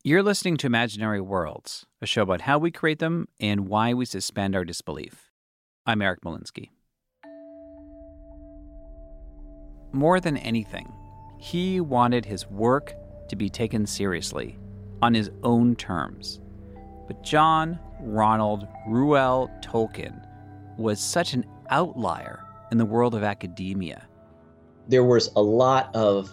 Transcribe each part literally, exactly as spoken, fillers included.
You're listening to Imaginary Worlds, a show about how we create them and why we suspend our disbelief. I'm Eric Molinsky. More than anything, he wanted his work to be taken seriously, on his own terms. But John Ronald Reuel Tolkien was such an outlier in the world of academia. There was a lot of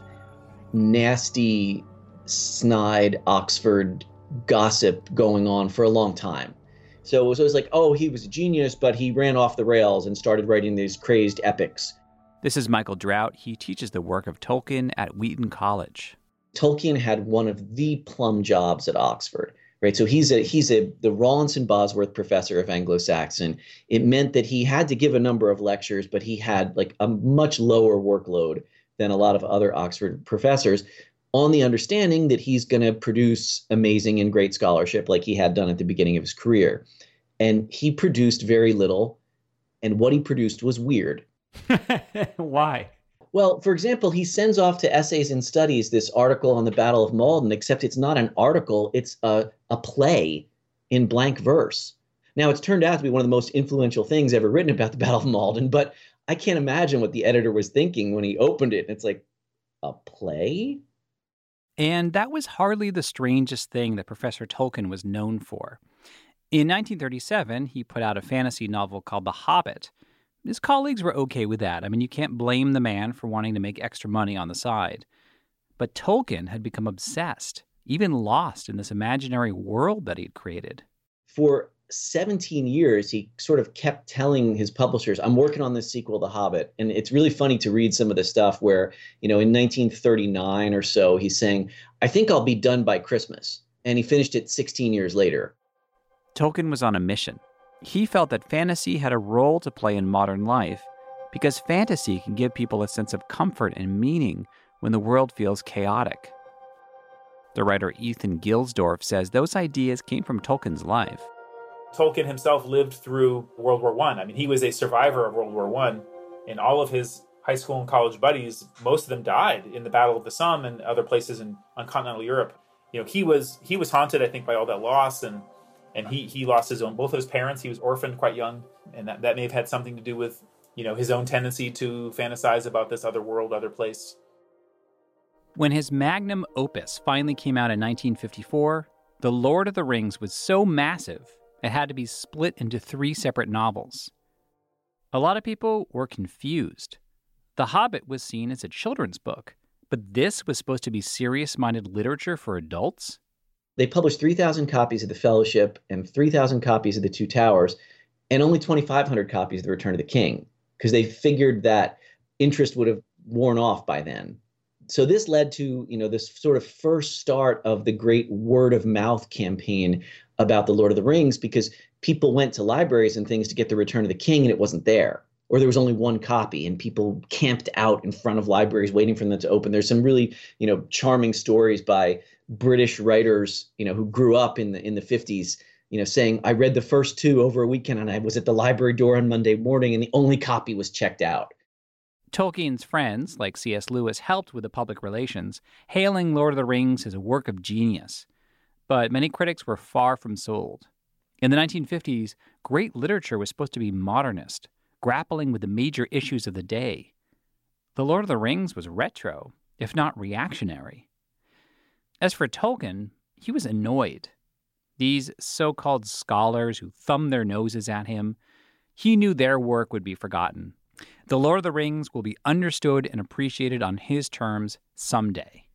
nasty, snide Oxford gossip going on for a long time. So it was always like, oh, he was a genius, but he ran off the rails and started writing these crazed epics. This is Michael Drought. He teaches the work of Tolkien at Wheaton College. Tolkien had one of the plum jobs at Oxford, right? So he's a he's a the Rawlinson Bosworth Professor of Anglo-Saxon. It meant that he had to give a number of lectures, but he had like a much lower workload than a lot of other Oxford professors, on the understanding that he's going to produce amazing and great scholarship like he had done at the beginning of his career. And he produced very little, and what he produced was weird. Why? Well, for example, he sends off to Essays and Studies this article on the Battle of Maldon, except it's not an article, it's a, a play in blank verse. Now, it's turned out to be one of the most influential things ever written about the Battle of Maldon, but I can't imagine what the editor was thinking when he opened it. It's like, a play? And that was hardly the strangest thing that Professor Tolkien was known for. In nineteen thirty-seven, he put out a fantasy novel called The Hobbit. His colleagues were okay with that. I mean, you can't blame the man for wanting to make extra money on the side. But Tolkien had become obsessed, even lost in this imaginary world that he'd created. For seventeen years, he sort of kept telling his publishers, I'm working on this sequel, The Hobbit. And it's really funny to read some of the stuff where, you know, in nineteen thirty-nine or so, he's saying, I think I'll be done by Christmas. And he finished it sixteen years later. Tolkien was on a mission. He felt that fantasy had a role to play in modern life because fantasy can give people a sense of comfort and meaning when the world feels chaotic. The writer Ethan Gilsdorf says those ideas came from Tolkien's life. Tolkien himself lived through World War One. I. I mean, he was a survivor of World War One, and all of his high school and college buddies, most of them died in the Battle of the Somme and other places in on continental Europe. You know, he was he was haunted, I think, by all that loss, and and he he lost his own both of his parents. He was orphaned quite young, and that, that may have had something to do with, you know, his own tendency to fantasize about this other world, other place. When his magnum opus finally came out in nineteen fifty-four, The Lord of the Rings was so massive it had to be split into three separate novels. A lot of people were confused. The Hobbit was seen as a children's book, but this was supposed to be serious-minded literature for adults? They published three thousand copies of The Fellowship and three thousand copies of The Two Towers, and only twenty-five hundred copies of The Return of the King, because they figured that interest would have worn off by then. So this led to, you know, this sort of first start of the great word of mouth campaign about The Lord of the Rings, because people went to libraries and things to get The Return of the King and it wasn't there, or there was only one copy and people camped out in front of libraries waiting for them to open. There's some really, you know, charming stories by British writers, you know, who grew up in the in the fifties, you know, saying, I read the first two over a weekend and I was at the library door on Monday morning and the only copy was checked out. Tolkien's friends, like C S Lewis, helped with the public relations, hailing Lord of the Rings as a work of genius. But many critics were far from sold. In the nineteen fifties, great literature was supposed to be modernist, grappling with the major issues of the day. The Lord of the Rings was retro, if not reactionary. As for Tolkien, he was annoyed. These so-called scholars who thumbed their noses at him, he knew their work would be forgotten. The Lord of the Rings will be understood and appreciated on his terms someday.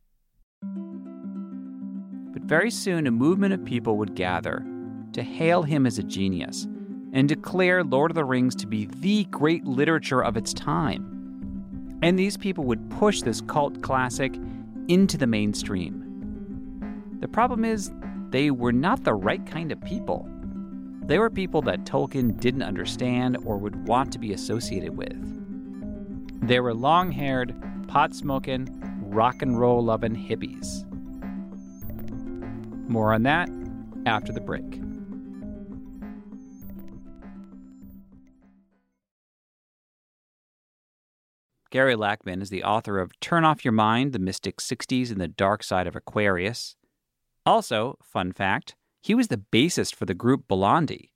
But very soon, a movement of people would gather to hail him as a genius and declare Lord of the Rings to be the great literature of its time. And these people would push this cult classic into the mainstream. The problem is, they were not the right kind of people. They were people that Tolkien didn't understand or would want to be associated with. They were long-haired, pot-smoking, rock and roll-loving hippies. More on that after the break. Gary Lachman is the author of Turn Off Your Mind, The Mystic sixties and the Dark Side of Aquarius. Also, fun fact, he was the bassist for the group Blondie.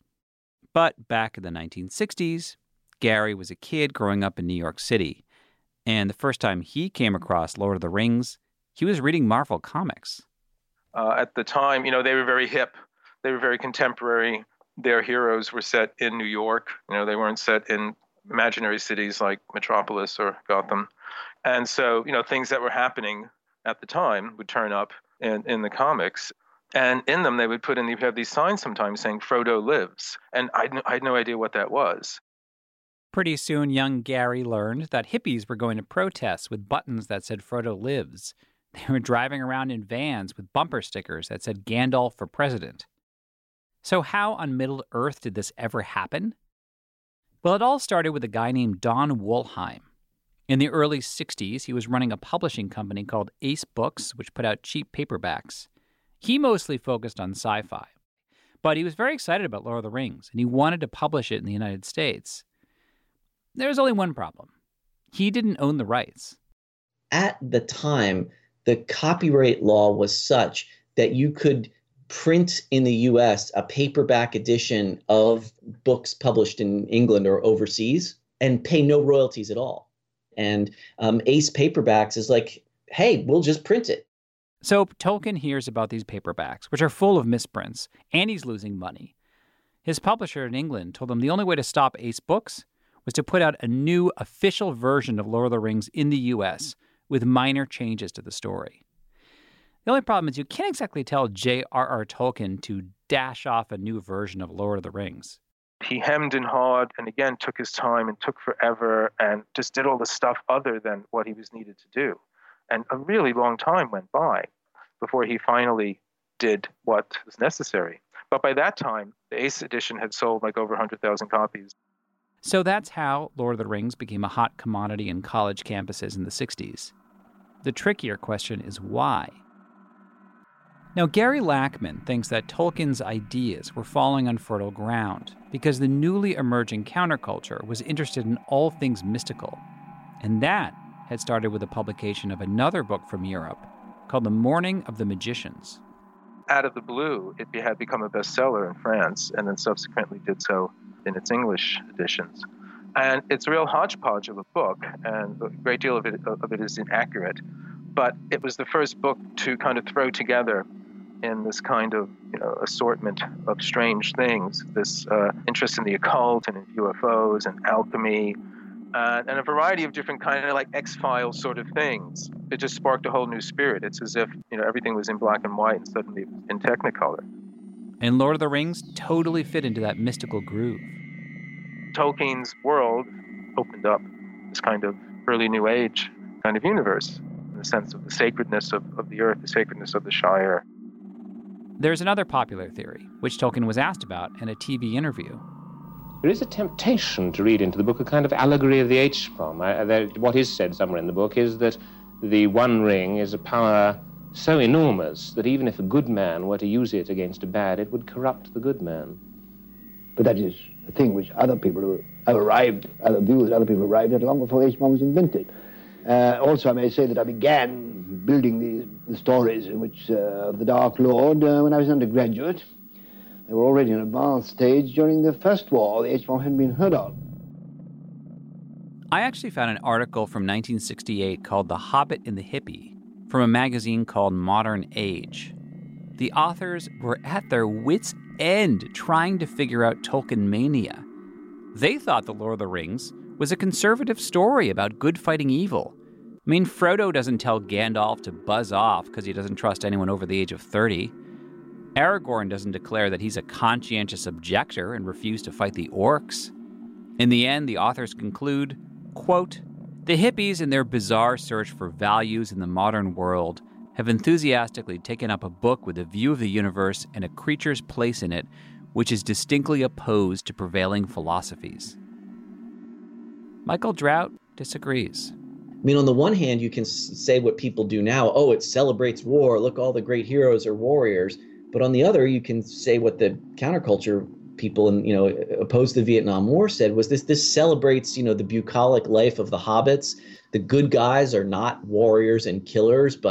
But back in the nineteen sixties, Gary was a kid growing up in New York City, and the first time he came across Lord of the Rings, he was reading Marvel Comics. Uh, at the time, you know, they were very hip. They were very contemporary. Their heroes were set in New York. You know, they weren't set in imaginary cities like Metropolis or Gotham. And so, you know, things that were happening at the time would turn up in, in the comics. And in them, they would put in, you'd have these signs sometimes saying, Frodo lives. And I, I had no idea what that was. Pretty soon, young Gary learned that hippies were going to protests with buttons that said Frodo lives. They were driving around in vans with bumper stickers that said Gandalf for president. So how on Middle-earth did this ever happen? Well, it all started with a guy named Don Wollheim. In the early sixties, he was running a publishing company called Ace Books, which put out cheap paperbacks. He mostly focused on sci-fi, but he was very excited about Lord of the Rings, and he wanted to publish it in the United States. There was only one problem. He didn't own the rights. At the time, the copyright law was such that you could print in the U S a paperback edition of books published in England or overseas and pay no royalties at all. And um, Ace Paperbacks is like, hey, we'll just print it. So Tolkien hears about these paperbacks, which are full of misprints, and he's losing money. His publisher in England told him the only way to stop Ace Books was to put out a new official version of Lord of the Rings in the U S with minor changes to the story. The only problem is you can't exactly tell J R R. Tolkien to dash off a new version of Lord of the Rings. He hemmed and hawed and again took his time and took forever and just did all the stuff other than what he was needed to do. And a really long time went by before he finally did what was necessary. But by that time, the Ace edition had sold like over one hundred thousand copies. So that's how Lord of the Rings became a hot commodity in college campuses in the sixties. The trickier question is why? Now, Gary Lachman thinks that Tolkien's ideas were falling on fertile ground because the newly emerging counterculture was interested in all things mystical. And that had started with the publication of another book from Europe called The Morning of the Magicians. Out of the blue, it had become a bestseller in France and then subsequently did so in its English editions. And it's a real hodgepodge of a book, and a great deal of it, of it is inaccurate. But it was the first book to kind of throw together in this kind of, you know, assortment of strange things, this uh, interest in the occult and in U F Os and alchemy, uh, and a variety of different kind of like X-Files sort of things. It just sparked a whole new spirit. It's as if, you know, everything was in black and white and suddenly it was in Technicolor. And Lord of the Rings totally fit into that mystical groove. Tolkien's world opened up this kind of early New Age kind of universe, in the sense of the sacredness of, of the earth, the sacredness of the Shire. There's another popular theory, which Tolkien was asked about in a T V interview. There is a temptation to read into the book a kind of allegory of the H-bomb. I, there, what is said somewhere in the book is that the One Ring is a power so enormous that even if a good man were to use it against a bad, it would corrupt the good man. But that is a thing which other people have arrived, other views, other people arrived at long before H-bomb was invented. Uh, also, I may say that I began building the, the stories in which uh, of the Dark Lord uh, when I was an undergraduate. They were already in an advanced stage during the First War. The H-bomb hadn't been heard of. I actually found an article from nineteen sixty-eight called The Hobbit and the Hippie from a magazine called Modern Age. The authors were at their wits' end trying to figure out Tolkien mania. They thought The Lord of the Rings was a conservative story about good fighting evil. I mean, Frodo doesn't tell Gandalf to buzz off because he doesn't trust anyone over the age of thirty. Aragorn doesn't declare that he's a conscientious objector and refuse to fight the orcs. In the end, the authors conclude, quote, "The hippies in their bizarre search for values in the modern world have enthusiastically taken up a book with a view of the universe and a creature's place in it which is distinctly opposed to prevailing philosophies." Michael Drought disagrees. I mean, on the one hand, you can s- say what people do now. Oh, it celebrates war. Look, all the great heroes are warriors. But on the other, you can say what the counterculture people, and you know, opposed to the Vietnam War said was this: this celebrates, you know, the bucolic life of the hobbits. The good guys are not warriors and killers, but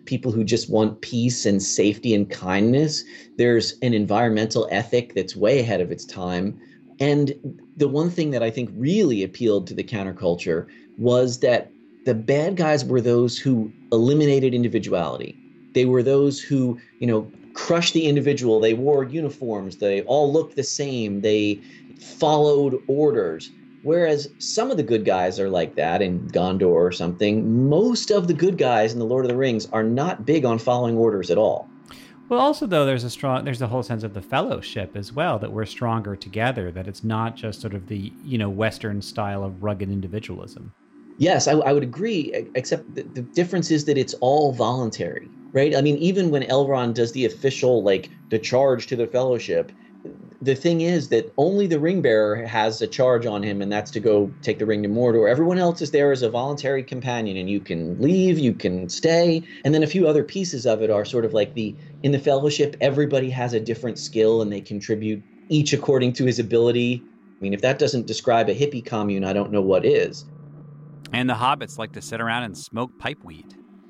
people who just want peace and safety and kindness. There's an environmental ethic that's way ahead of its time. And the one thing that I think really appealed to the counterculture was that the bad guys were those who eliminated individuality. They were those who, you know, crushed the individual. They wore uniforms. They all looked the same. They followed orders. Whereas some of the good guys are like that in Gondor or something. Most of the good guys in The Lord of the Rings are not big on following orders at all. Well, also, though, there's a strong, there's a whole sense of the fellowship as well, that we're stronger together, that it's not just sort of the, you know, Western style of rugged individualism. Yes, I, I would agree, except the, the difference is that it's all voluntary, right? I mean, even when Elrond does the official, like, the charge to the Fellowship, the thing is that only the ring bearer has a charge on him, and that's to go take the ring to Mordor. Everyone else is there as a voluntary companion, and you can leave, you can stay. And then a few other pieces of it are sort of like the, in the Fellowship, everybody has a different skill, and they contribute each according to his ability. I mean, if that doesn't describe a hippie commune, I don't know what is. And the hobbits like to sit around and smoke pipeweed.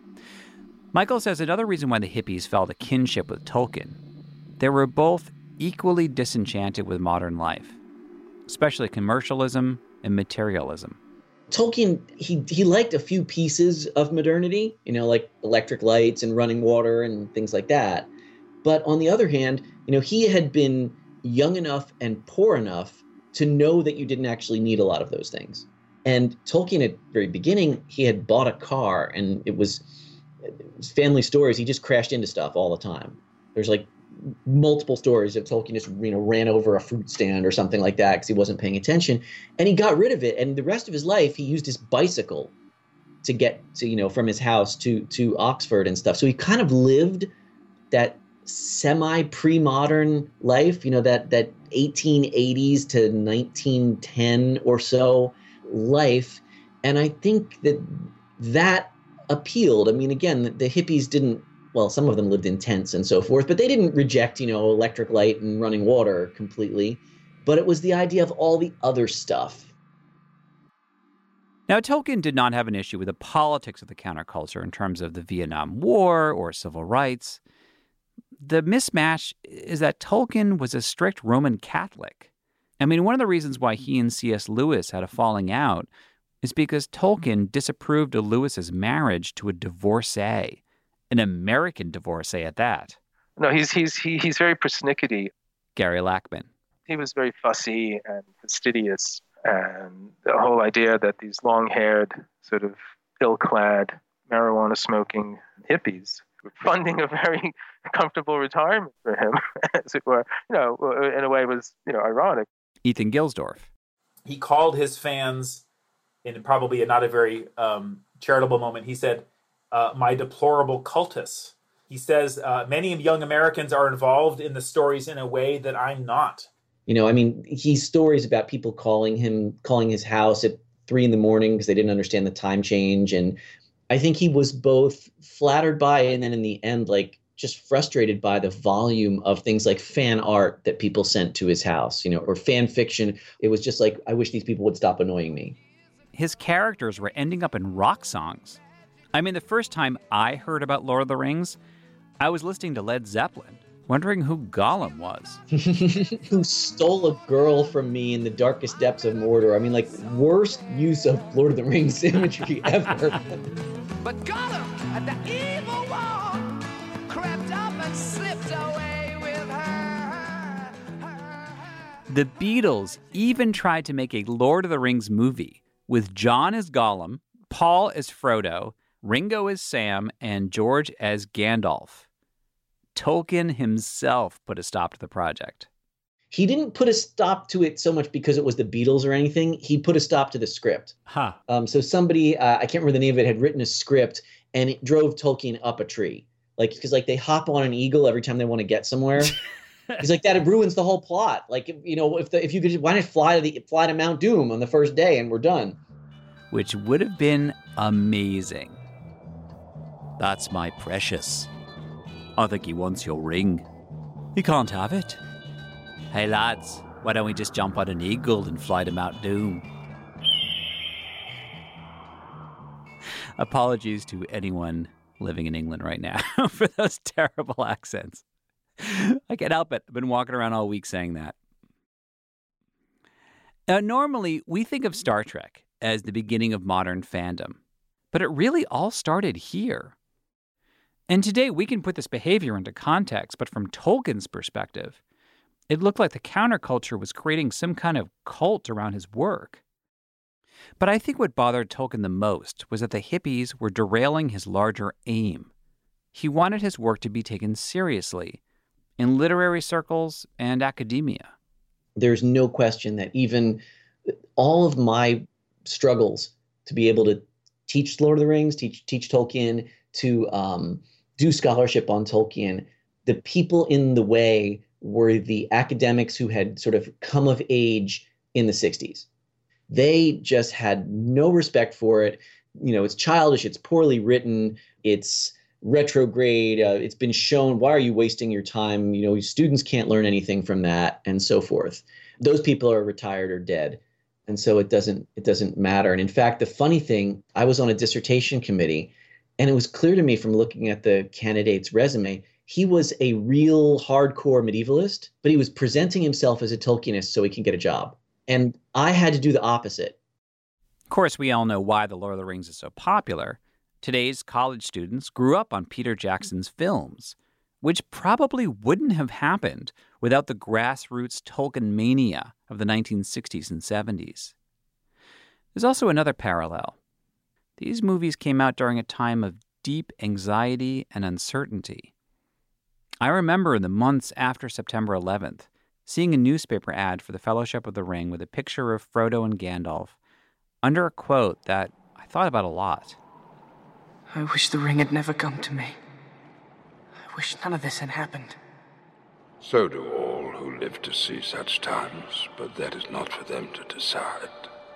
Michael says another reason why the hippies felt a kinship with Tolkien, they were both equally disenchanted with modern life, especially commercialism and materialism. Tolkien, he he liked a few pieces of modernity, you know, like electric lights and running water and things like that. But on the other hand, you know, he had been young enough and poor enough to know that you didn't actually need a lot of those things. And Tolkien, at the very beginning, he had bought a car, and it was, it was family stories. He just crashed into stuff all the time. There's like multiple stories of Tolkien just, you know, ran over a fruit stand or something like that because he wasn't paying attention, and he got rid of it. And the rest of his life, he used his bicycle to get to, you know, from his house to to Oxford and stuff. So he kind of lived that semi pre-modern life, you know, that that eighteen eighties to nineteen ten or so life. And I think that that appealed. I mean, again, the, the hippies didn't, well, some of them lived in tents and so forth, but they didn't reject, you know, electric light and running water completely. But it was the idea of all the other stuff. Now, Tolkien did not have an issue with the politics of the counterculture in terms of the Vietnam War or civil rights. The mismatch is that Tolkien was a strict Roman Catholic. I mean, one of the reasons why he and C S Lewis had a falling out is because Tolkien disapproved of Lewis's marriage to a divorcee, an American divorcee at that. No, he's he's he, he's very persnickety. Gary Lackman. He was very fussy and fastidious, and the whole idea that these long-haired, sort of ill-clad, marijuana-smoking hippies were funding a very comfortable retirement for him, as it were, you know, in a way was, you know, ironic. Ethan Gilsdorf. He called his fans, in probably a, not a very um, charitable moment, he said, uh, my deplorable cultists. He says, uh, many young Americans are involved in the stories in a way that I'm not. You know, I mean, he's stories about people calling him, calling his house at three in the morning because they didn't understand the time change. And I think he was both flattered by and then in the end, like, just frustrated by the volume of things like fan art that people sent to his house, you know, or fan fiction. It was just like, I wish these people would stop annoying me. His characters were ending up in rock songs. I mean, the first time I heard about Lord of the Rings, I was listening to Led Zeppelin, wondering who Gollum was. Who stole a girl from me in the darkest depths of Mordor. I mean, like, worst use of Lord of the Rings imagery ever. But Gollum at the evil wall crept up and slipped away with her. The Beatles even tried to make a Lord of the Rings movie with John as Gollum, Paul as Frodo, Ringo as Sam, and George as Gandalf. Tolkien himself put a stop to the project. He didn't put a stop to it so much because it was the Beatles or anything. He put a stop to the script. Huh. Um, so somebody, uh, I can't remember the name of it, had written a script and it drove Tolkien up a tree. Like, because like they hop on an eagle every time they want to get somewhere. He's like, that it ruins the whole plot. Like, you know, if the, if you could, why not fly to the fly to Mount Doom on the first day and we're done? Which would have been amazing. That's my precious. I think he wants your ring. He can't have it. Hey lads, why don't we just jump on an eagle and fly to Mount Doom? Apologies to anyone living in England right now for those terrible accents. I can't help it. I've been walking around all week saying that. Now, normally, we think of Star Trek as the beginning of modern fandom, but it really all started here. And today, we can put this behavior into context, but from Tolkien's perspective, it looked like the counterculture was creating some kind of cult around his work. But I think what bothered Tolkien the most was that the hippies were derailing his larger aim. He wanted his work to be taken seriously in literary circles and academia. There's no question that even all of my struggles to be able to teach Lord of the Rings, teach teach Tolkien, to um, do scholarship on Tolkien, the people in the way were the academics who had sort of come of age in the sixties. They just had no respect for it. You know, it's childish, it's poorly written, it's retrograde, uh, it's been shown, why are you wasting your time? You know, students can't learn anything from that, and so forth. Those people are retired or dead. And so it doesn't it doesn't matter. And in fact, the funny thing, I was on a dissertation committee, and it was clear to me from looking at the candidate's resume, he was a real hardcore medievalist, but he was presenting himself as a Tolkienist so he can get a job. And I had to do the opposite. Of course, we all know why The Lord of the Rings is so popular. Today's college students grew up on Peter Jackson's films, which probably wouldn't have happened without the grassroots Tolkien mania of the nineteen sixties and seventies. There's also another parallel. These movies came out during a time of deep anxiety and uncertainty. I remember in the months after September eleventh, seeing a newspaper ad for the Fellowship of the Ring with a picture of Frodo and Gandalf under a quote that I thought about a lot. I wish the ring had never come to me. I wish none of this had happened. So do all who live to see such times, but that is not for them to decide.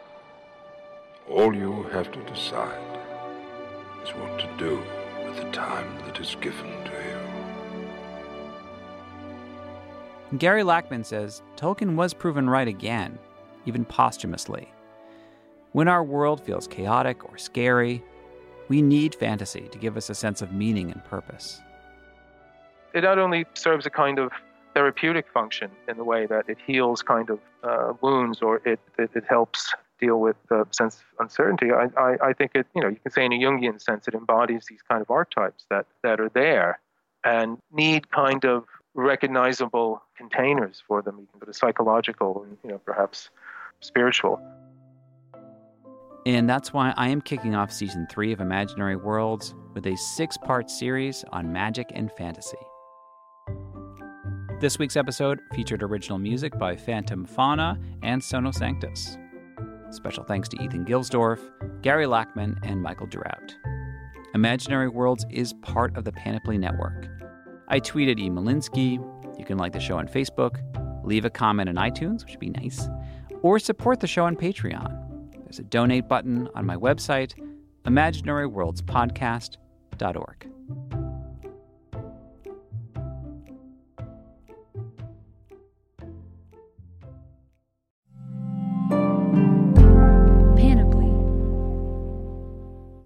All you have to decide is what to do with the time that is given to you. Gary Lachman says Tolkien was proven right again, even posthumously. When our world feels chaotic or scary, we need fantasy to give us a sense of meaning and purpose. It not only serves a kind of therapeutic function in the way that it heals kind of uh, wounds, or it, it, it helps deal with the sense of uncertainty. I, I, I think it, you know, you can say in a Jungian sense, it embodies these kind of archetypes that, that are there and need kind of recognizable containers for them, even but psychological and, you know, perhaps spiritual. And that's why I am kicking off season three of Imaginary Worlds with a six-part series on magic and fantasy. This week's episode featured original music by Phantom Fauna and Sono Sanctus. Special thanks to Ethan Gilsdorf, Gary Lachman, and Michael Drought. Imaginary Worlds is part of the Panoply Network. I tweeted E. Malinsky. You can like the show on Facebook, leave a comment on iTunes, which would be nice, or support the show on Patreon. There's a donate button on my website, imaginary worlds podcast dot org.